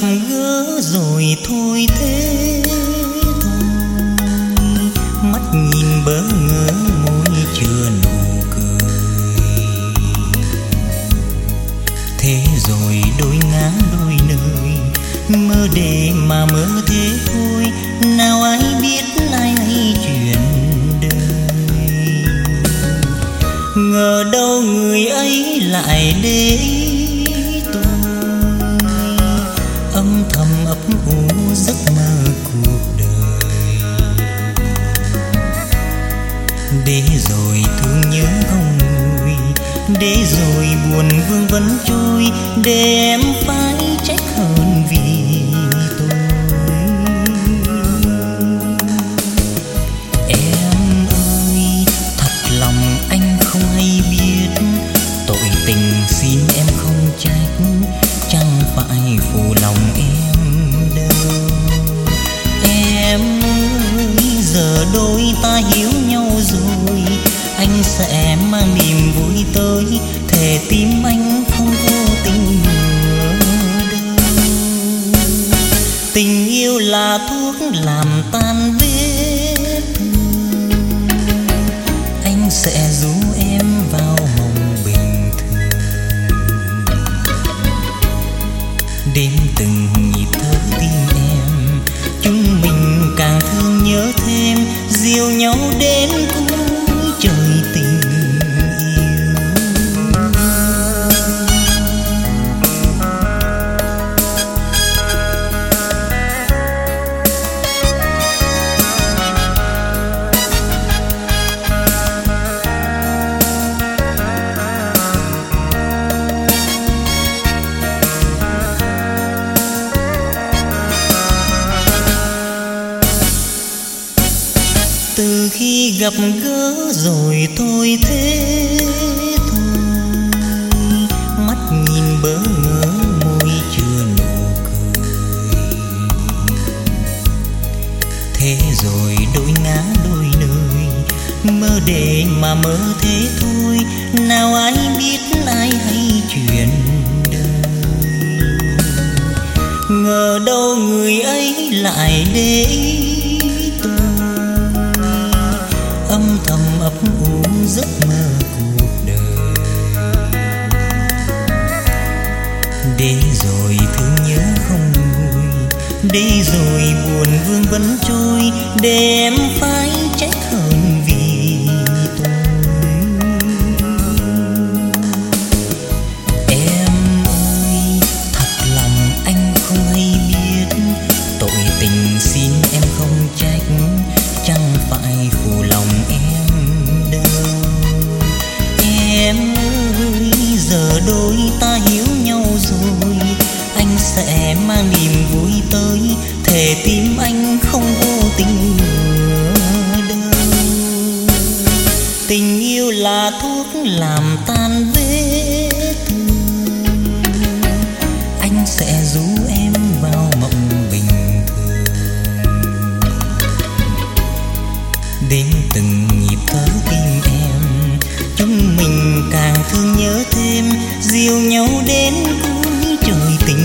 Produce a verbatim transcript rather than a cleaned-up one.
gỡ rồi thôi thế thôi, mắt nhìn bỡ ngỡ môi chưa nụ cười. Thế rồi đôi ngã đôi nơi, mơ để mà mơ thế thôi, nào ai biết ai hay chuyện đời. Ngờ đâu người ấy lại để tôi âm thầm ấp ủ giấc mơ cuộc đời. Để rồi thương nhớ không nguôi, để rồi buồn vương vấn trôi, để em phải trách hơn vì tôi. Em ơi, thật lòng anh không hay biết, tội tình xin em không trách, chẳng phải phụ lòng em đâu. Em ơi, giờ đôi ta hiểu nhau rồi, anh sẽ mang niềm vui tới, thề tim anh không vô tình nữa đâu. Tình yêu là thuốc làm tan vết thương, anh sẽ rủ em vào mộng bình thường. Đêm từng nhịp thở tim em, chúng mình càng thương nhớ thêm, dìu nhau đến cuối trời tình. Từ khi gặp gỡ rồi thôi thế thôi, mắt nhìn bỡ ngỡ môi chưa nụ cười. Thế rồi đôi ngã đôi nơi, mơ để mà mơ thế thôi, nào ai biết ai hay chuyện đời. Ngờ đâu người ấy lại để âm thầm ấp ủ giấc mơ cuộc đời. Để rồi thương nhớ không nguôi, để rồi buồn vương vấn trôi, để em phải trách hơn vì tôi. Em ơi, thật lòng anh không hay biết, tội tình xin em không trách, chẳng phải phụ lòng em đâu. Em ơi, giờ đôi ta hiểu nhau rồi, anh sẽ mang niềm vui tới, thề tim anh không vô tình nữa đâu. Tình yêu là thuốc làm tan vết thương, anh sẽ rủ em vào mộng bình thường. Đến từng nhịp thở tim em, chúng mình càng thương nhớ thêm, dìu nhau đến cuối trời tình.